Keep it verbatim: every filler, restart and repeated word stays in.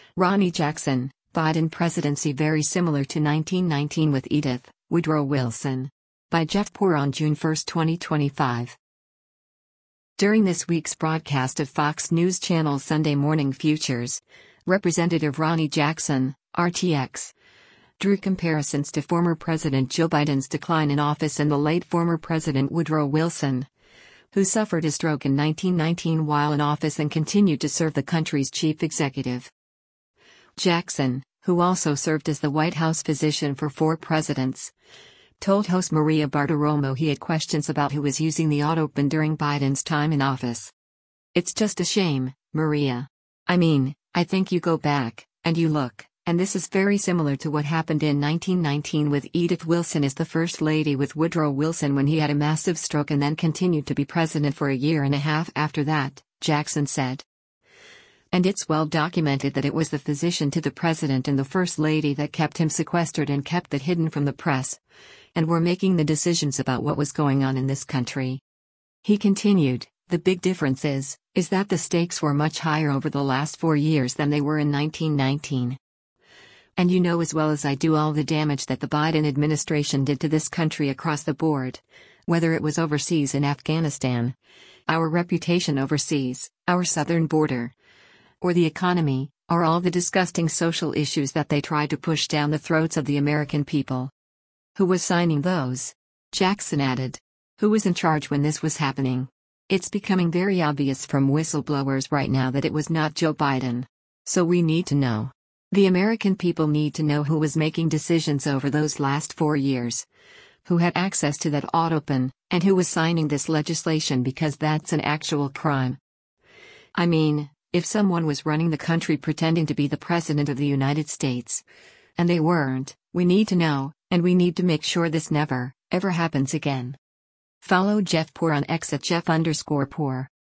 Ronny Jackson, Biden presidency very similar to nineteen nineteen with Edith, Woodrow Wilson. By Jeff Poor on June first, twenty twenty-five. During this week's broadcast of Fox News Channel Sunday Morning Futures, Representative Ronny Jackson, R T X, drew comparisons to former President Joe Biden's decline in office and the late former President Woodrow Wilson, who suffered a stroke in nineteen nineteen while in office and continued to serve the country's chief executive. Jackson, who also served as the White House physician for four presidents, told host Maria Bartiromo he had questions about who was using the Autopen during Biden's time in office. "It's just a shame, Maria. I mean, I think you go back, and you look, and this is very similar to what happened in nineteen nineteen with Edith Wilson as the First Lady with Woodrow Wilson when he had a massive stroke and then continued to be president for a year and a half after that," Jackson said. "And it's well documented that it was the physician to the president and the First Lady that kept him sequestered and kept that hidden from the press, and were making the decisions about what was going on in this country." He continued, "The big difference is, is that the stakes were much higher over the last four years than they were in nineteen nineteen. And you know as well as I do all the damage that the Biden administration did to this country across the board, whether it was overseas in Afghanistan, our reputation overseas, our southern border, or the economy, or all the disgusting social issues that they tried to push down the throats of the American people. Who was signing those?" Jackson added. "Who was in charge when this was happening? It's becoming very obvious from whistleblowers right now that it was not Joe Biden. So we need to know. The American people need to know who was making decisions over those last four years, who had access to that Autopen, and who was signing this legislation because that's an actual crime. I mean, if someone was running the country pretending to be the President of the United States, and they weren't, we need to know, and we need to make sure this never, ever happens again." Follow Jeff Poor on X at Jeff underscore Poor.